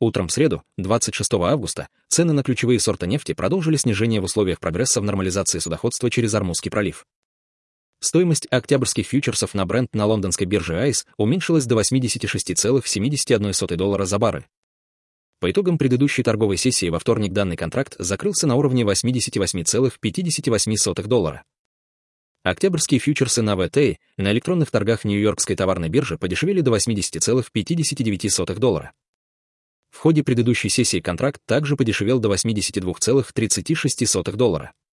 Утром в среду, 26 августа, цены на ключевые сорты нефти продолжили снижение в условиях прогресса в нормализации судоходства через Ормузский пролив. Стоимость октябрьских фьючерсов на Brent на лондонской бирже ICE уменьшилась до $86,71 за баррель. По итогам предыдущей торговой сессии во вторник данный контракт закрылся на уровне $88,58. Октябрьские фьючерсы на WTI на электронных торгах Нью-Йоркской товарной биржи подешевели до $80,59. В ходе предыдущей сессии контракт также подешевел до $82,36.